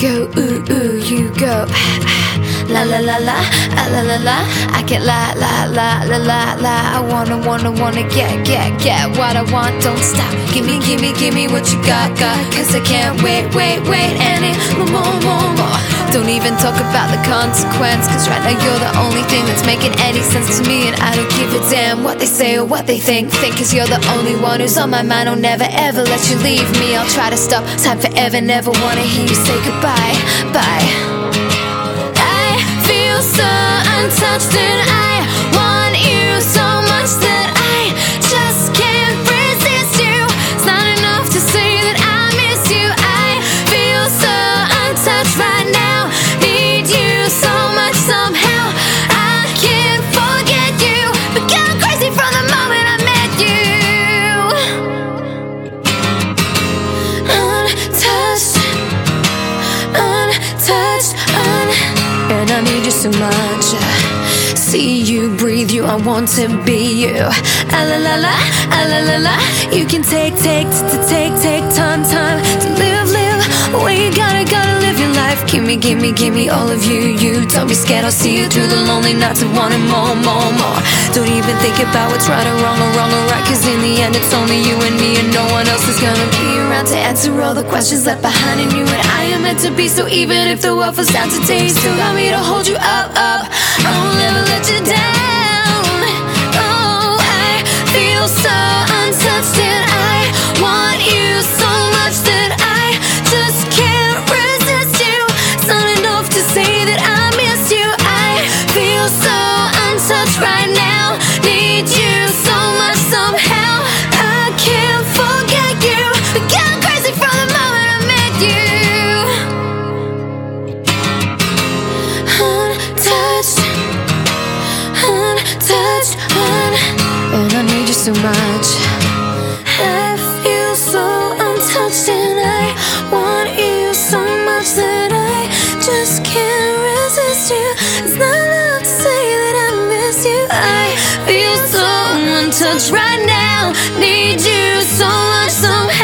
go, ooh, ooh, you go. La la la la, la la la. I get la la la la la la. I wanna get what I want. Don't stop. Give me what you got. Cause I can't wait any more. Don't even talk about the consequence, cause right now you're the only thing that's making any sense to me. And I don't give a damn what they say or what they think. Cause you're the only one who's on my mind. I'll never ever let you leave me. I'll try to stop time forever. Never wanna hear you say goodbye. Bye. So untouched and I want you so much that I just can't resist you. It's not enough to say that I miss you. I feel so untouched right now. Need you so much somehow. I can't forget you. Become crazy from the moment I met you. Untouched, and I need you so much. See you, breathe you, I want to be you. Ah la la la, ah la la la. You can take time to live. Well, you gotta live your life. Give me all of you. Don't be scared, I'll see you through the lonely nights and wanting more. Don't even think about what's right or wrong or right. Cause in the end it's only you and me, and no one else is gonna be around to answer all the questions left behind in you. And I am meant to be, so even if the world falls down today, you still got me to hold you up. I will never let you down. Oh, I feel so untouched and I want you so much that I just can't resist you. It's not enough to say that I miss you. I feel so untouched right now. Need you so much somehow. I can't forget you. Become crazy from the moment I met you. And I need you so much. I feel so untouched and I want you so much that I just can't resist you. It's not enough to say that I miss you. I feel so untouched right now. Need you so much somehow.